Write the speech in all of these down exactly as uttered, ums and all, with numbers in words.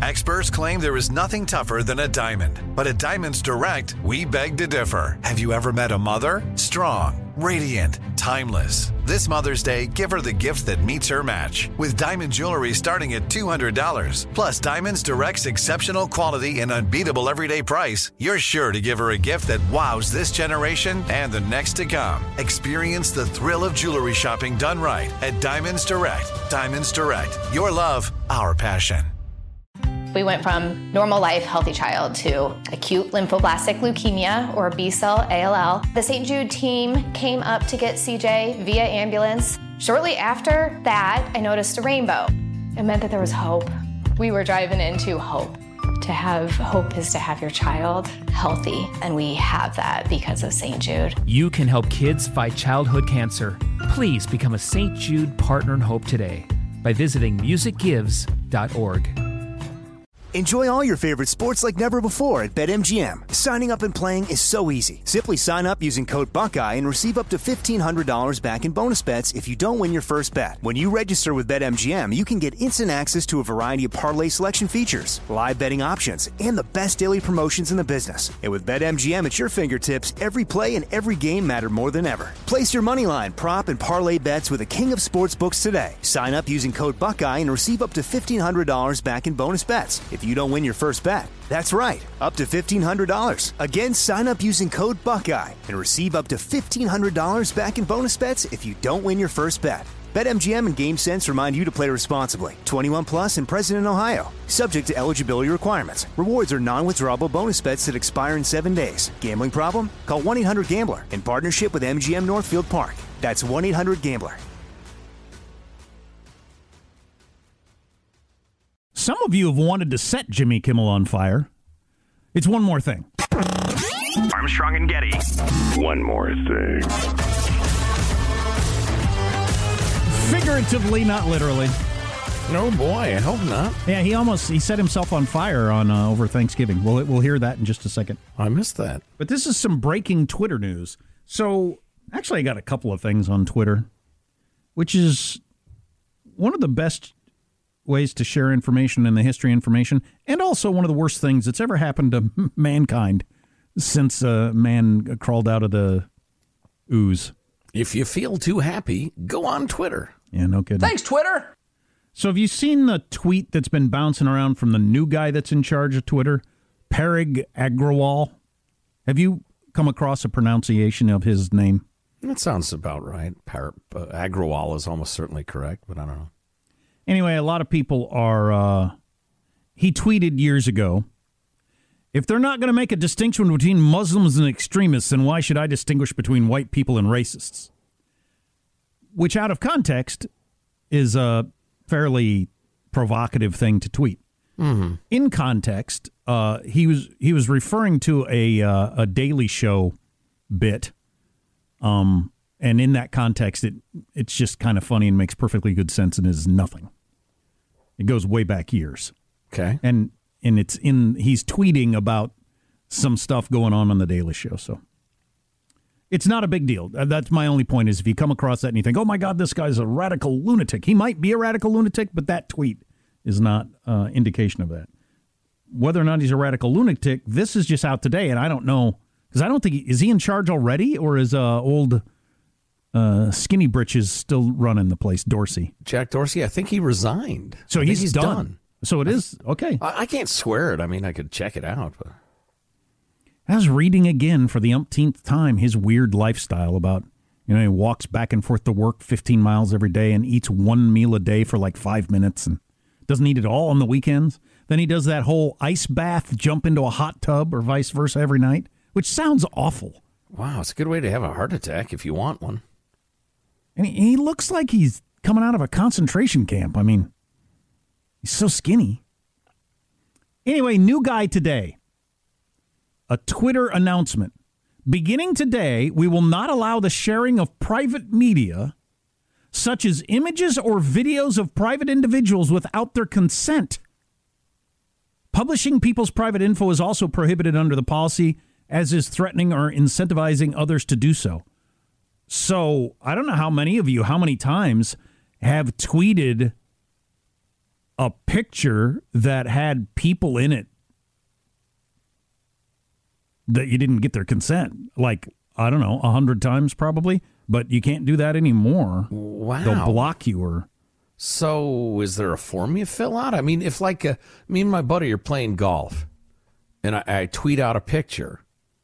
Experts claim there is nothing tougher than a diamond. But at Diamonds Direct, we beg to differ. Have you ever met a mother? Strong, radiant, timeless. This Mother's Day, give her the gift that meets her match. With diamond jewelry starting at two hundred dollars. Plus Diamonds Direct's exceptional quality and unbeatable everyday price, you're sure to give her a gift that wows this generation and the next to come. Experience the thrill of jewelry shopping done right at Diamonds Direct. Diamonds Direct. Your love, our passion. We went from normal life, healthy child to acute lymphoblastic leukemia, or B-cell A L L. The Saint Jude team came up to get C J via ambulance. Shortly after that, I noticed a rainbow. It meant that there was hope. We were driving into hope. To have hope is to have your child healthy, and we have that because of Saint Jude. You can help kids fight childhood cancer. Please become a Saint Jude Partner in Hope today by visiting music gives dot org. Enjoy all your favorite sports like never before at BetMGM. Signing up and playing is so easy. Simply sign up using code Buckeye and receive up to fifteen hundred dollars back in bonus bets if you don't win your first bet. When you register with BetMGM, you can get instant access to a variety of parlay selection features, live betting options, and the best daily promotions in the business. And with BetMGM at your fingertips, every play and every game matter more than ever. Place your moneyline, prop, and parlay bets with the king of sportsbooks today. Sign up using code Buckeye and receive up to fifteen hundred dollars back in bonus bets if you don't win your first bet. That's right, up to fifteen hundred dollars. Again, sign up using code Buckeye and receive up to fifteen hundred dollars back in bonus bets if you don't win your first bet. BetMGM and GameSense remind you to play responsibly. twenty-one plus and present in Ohio. Subject to eligibility requirements. Rewards are non-withdrawable bonus bets that expire in seven days. Gambling problem? Call one eight hundred gambler in partnership with M G M Northfield Park. That's one eight hundred gambler. Some of you have wanted to set Jimmy Kimmel on fire. It's one more thing. Armstrong and Getty. One more thing. Figuratively, not literally. No, boy, I hope not. Yeah, he almost he set himself on fire on uh, over Thanksgiving. We'll we'll hear that in just a second. I missed that. But this is some breaking Twitter news. So, actually, I got a couple of things on Twitter, which is one of the best ways to share information in the history information, and also one of the worst things that's ever happened to mankind since uh, man crawled out of the ooze. If you feel too happy, go on Twitter. Yeah, no kidding. Thanks, Twitter. So have you seen the tweet that's been bouncing around from the new guy that's in charge of Twitter, Parag Agrawal? Have you come across a pronunciation of his name? That sounds about right. Par- uh, Agrawal is almost certainly correct, but I don't know. Anyway, a lot of people are, uh, he tweeted years ago, if they're not going to make a distinction between Muslims and extremists, then why should I distinguish between white people and racists? Which, out of context, is a fairly provocative thing to tweet. Mm-hmm. In context, uh, he was he was referring to a uh, a Daily Show bit, um, and in that context, it it's just kind of funny and makes perfectly good sense and is nothing. It goes way back years. Okay, and and it's in he's tweeting about some stuff going on on the Daily Show, so it's not a big deal. That's my only point. Is if you come across that and you think, oh my God, this guy's a radical lunatic, he might be a radical lunatic, but that tweet is not uh, indication of that. Whether or not he's a radical lunatic, this is just out today, and I don't know, because I don't think, he, is he in charge already, or is uh, old uh, Skinny Britches still running the place, Dorsey? Jack Dorsey, I think he resigned. So I he's, he's done. done. So it is, okay. I, I can't swear it. I mean, I could check it out. But I was reading again for the umpteenth time his weird lifestyle about, you know, he walks back and forth to work fifteen miles every day and eats one meal a day for like five minutes and doesn't eat it all on the weekends. Then he does that whole ice bath, jump into a hot tub or vice versa every night, which sounds awful. Wow, it's a good way to have a heart attack if you want one. And he, he looks like he's coming out of a concentration camp. I mean, he's so skinny. Anyway, new guy today. A Twitter announcement. Beginning today, we will not allow the sharing of private media, such as images or videos of private individuals without their consent. Publishing people's private info is also prohibited under the policy, as is threatening or incentivizing others to do so. So, I don't know how many of you, how many times have tweeted a picture that had people in it that you didn't get their consent. Like, I don't know, a hundred times probably, but you can't do that anymore. Wow. They'll block you or... So is there a form you fill out? I mean, if like uh, me and my buddy are playing golf and I, I tweet out a picture.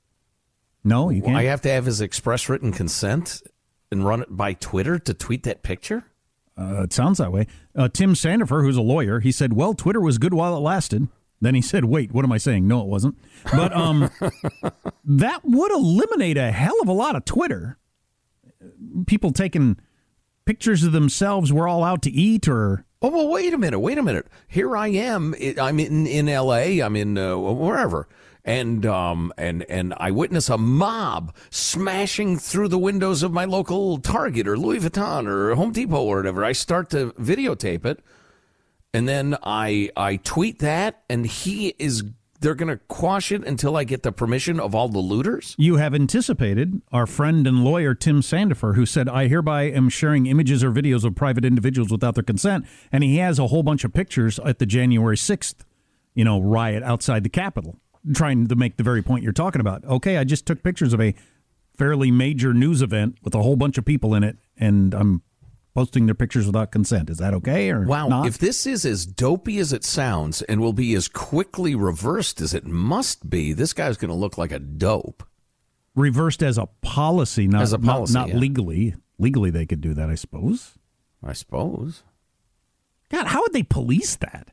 No, you can't. I have to have his express written consent and run it by Twitter to tweet that picture? Uh, it sounds that way. Uh, Tim Sandifer, who's a lawyer, he said, well, Twitter was good while it lasted. Then he said, wait, what am I saying? No, it wasn't. But um, that would eliminate a hell of a lot of Twitter. People taking pictures of themselves, we're all out to eat or... Oh, well, wait a minute, wait a minute. Here I am. I'm in, in L A. I'm in uh, wherever. And um and and I witness a mob smashing through the windows of my local Target or Louis Vuitton or Home Depot or whatever. I start to videotape it, and then I I tweet that, and he is they're going to quash it until I get the permission of all the looters. You have anticipated our friend and lawyer Tim Sandifer, who said, I hereby am sharing images or videos of private individuals without their consent, and he has a whole bunch of pictures at the January sixth, you know, riot outside the Capitol. Trying to make the very point you're talking about. Okay, I just took pictures of a fairly major news event with a whole bunch of people in it, and I'm posting their pictures without consent. Is that okay or wow, not? If this is as dopey as it sounds and will be as quickly reversed as it must be, this guy's going to look like a dope. Reversed as a policy, not, as a policy, not, not yeah. legally. Legally, they could do that, I suppose. I suppose. God, how would they police that?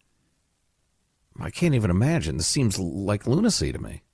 I can't even imagine. This seems like lunacy to me.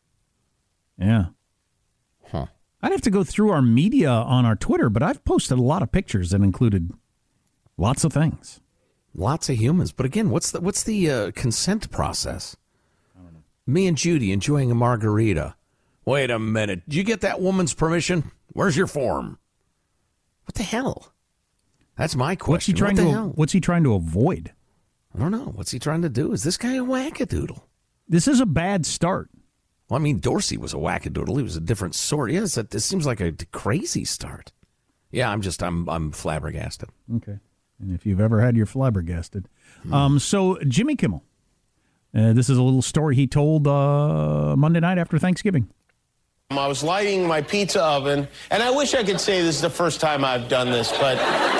Yeah. Huh. I'd have to go through our media on our Twitter, but I've posted a lot of pictures that included lots of things. Lots of humans. But again, what's the what's the uh, consent process? I don't know. Me and Judy enjoying a margarita. Wait a minute. Did you get that woman's permission? Where's your form? What the hell? That's my question. What's he trying what the to hell? What's he trying to avoid? I don't know. What's he trying to do? Is this guy a wackadoodle? This is a bad start. Well, I mean, Dorsey was a wackadoodle. He was a different sort. Yes, that this seems like a crazy start. Yeah, I'm just, I'm I'm flabbergasted. Okay. And if you've ever had your flabbergasted. Hmm. Um, so, Jimmy Kimmel. Uh, this is a little story he told uh, Monday night after Thanksgiving. I was lighting my pizza oven, and I wish I could say this is the first time I've done this, but...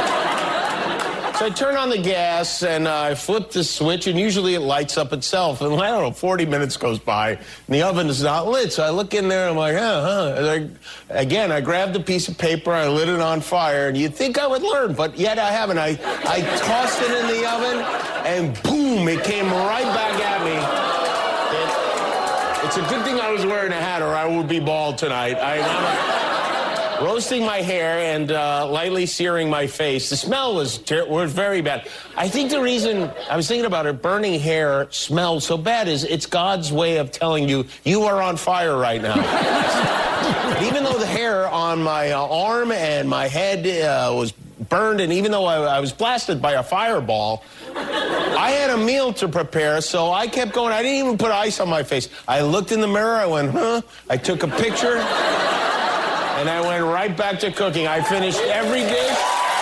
So I turn on the gas, and uh, I flip the switch, and usually it lights up itself. And I don't know, forty minutes goes by, and the oven is not lit. So I look in there, and I'm like, huh, huh. And I, again, I grabbed a piece of paper, I lit it on fire, and you'd think I would learn, but yet I haven't. I, I tossed it in the oven, and boom, it came right back at me. It, it's a good thing I was wearing a hat, or I would be bald tonight. I, I'm a, roasting my hair and uh, lightly searing my face. The smell was, ter- was very bad. I think the reason, I was thinking about it, burning hair smells so bad is it's God's way of telling you, you are on fire right now. And even though the hair on my uh, arm and my head uh, was burned, and even though I, I was blasted by a fireball, I had a meal to prepare, so I kept going. I didn't even put ice on my face. I looked in the mirror, I went, huh? I took a picture. And I went right back to cooking. I finished every dish.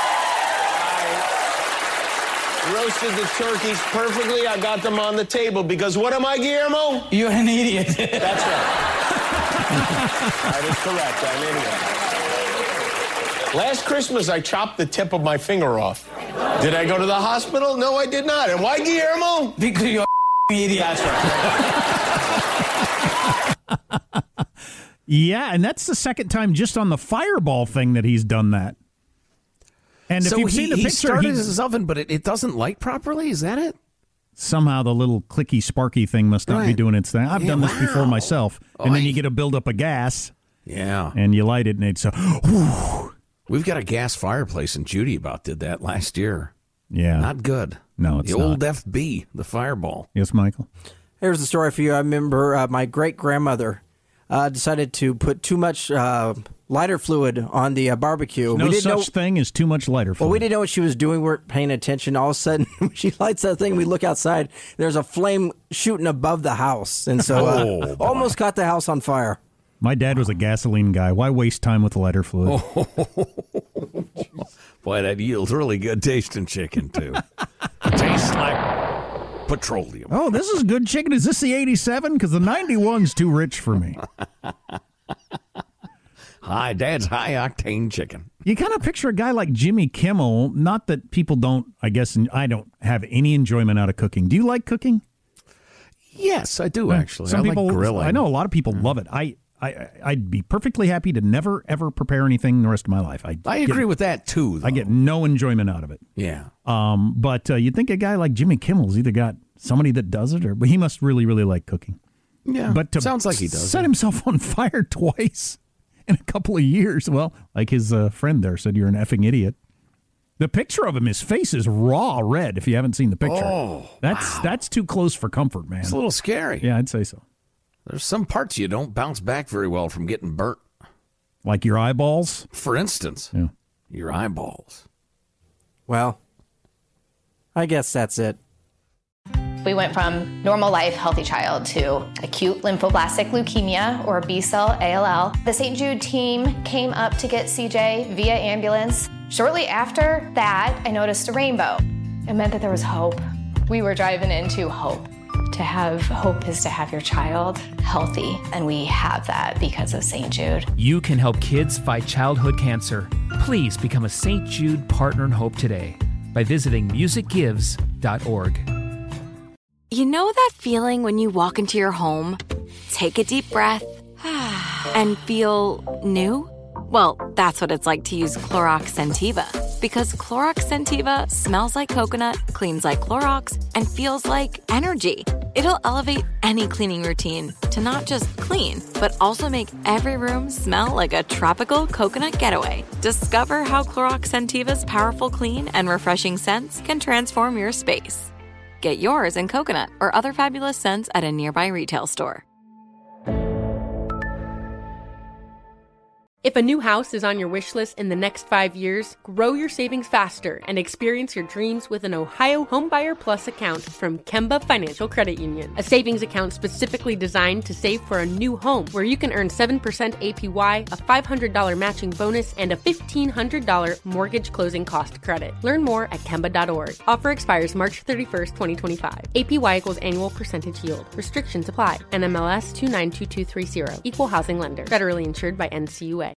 I roasted the turkeys perfectly. I got them on the table because what am I, Guillermo? You're an idiot. That's right. That is correct. I'm an idiot. Last Christmas, I chopped the tip of my finger off. Did I go to the hospital? No, I did not. And why, Guillermo? Because you're an idiot. That's right. Yeah, and that's the second time just on the fireball thing that he's done that. And if so you've he, seen the he picture, started his oven, but it, it doesn't light properly? Is that it? Somehow the little clicky sparky thing must not right. be doing its thing. I've yeah, done this wow. before myself. And oh, then I... you get a buildup of gas. Yeah. And you light it, and it's a... Whew. We've got a gas fireplace, and Judy about did that last year. Yeah. Not good. No, it's the not. old F B, the fireball. Yes, Michael? Here's the story for you. I remember uh, my great-grandmother uh, decided to put too much uh, lighter fluid on the uh, barbecue. No we didn't such know, thing as too much lighter fluid. Well, we didn't know what she was doing. We weren't paying attention. All of a sudden, she lights that thing. We look outside. There's a flame shooting above the house. And so uh, oh, almost caught the house on fire. My dad was a gasoline guy. Why waste time with lighter fluid? Oh, boy, that yields really good tasting chicken, too. Tastes like petroleum. Oh, this is good chicken. Is this the eighty-seven? Because the ninety-one's too rich for me. Hi, Dad's high-octane chicken. You kind of picture a guy like Jimmy Kimmel. Not that people don't, I guess, I don't have any enjoyment out of cooking. Do you like cooking? Yes, I do, actually. Some I people, like grilling. I know a lot of people mm. love it. I, I, I'd be perfectly happy to never, ever prepare anything the rest of my life. I, I agree get, with that, too, though. I get no enjoyment out of it. Yeah. Um, but uh, you'd think a guy like Jimmy Kimmel's either got somebody that does it, or but he must really, really like cooking. Yeah, but to sounds like he does. Set himself on fire twice in a couple of years. Well, like his uh, friend there said, you're an effing idiot. The picture of him, his face is raw red. If you haven't seen the picture, oh, that's wow. that's too close for comfort, man. It's a little scary. Yeah, I'd say so. There's some parts you don't bounce back very well from getting burnt, like your eyeballs, for instance. Yeah, your eyeballs. Well, I guess that's it. We went from normal life, healthy child to acute lymphoblastic leukemia, or B-cell A L L. The Saint Jude team came up to get C J via ambulance. Shortly after that, I noticed a rainbow. It meant that there was hope. We were driving into hope. To have hope is to have your child healthy, and we have that because of Saint Jude. You can help kids fight childhood cancer. Please become a Saint Jude Partner in Hope today by visiting music gives dot org. You know that feeling when you walk into your home, take a deep breath, and feel new? Well, that's what it's like to use Clorox Scentiva. Because Clorox Scentiva smells like coconut, cleans like Clorox, and feels like energy. It'll elevate any cleaning routine to not just clean, but also make every room smell like a tropical coconut getaway. Discover how Clorox Scentiva's powerful clean and refreshing scents can transform your space. Get yours in coconut or other fabulous scents at a nearby retail store. If a new house is on your wish list in the next five years, grow your savings faster and experience your dreams with an Ohio Homebuyer Plus account from Kemba Financial Credit Union. A savings account specifically designed to save for a new home, where you can earn seven percent A P Y, a five hundred dollars matching bonus, and a fifteen hundred dollars mortgage closing cost credit. Learn more at Kemba dot org. Offer expires March thirty-first, twenty twenty-five. A P Y equals annual percentage yield. Restrictions apply. N M L S two nine two two three zero. Equal housing lender. Federally insured by N C U A.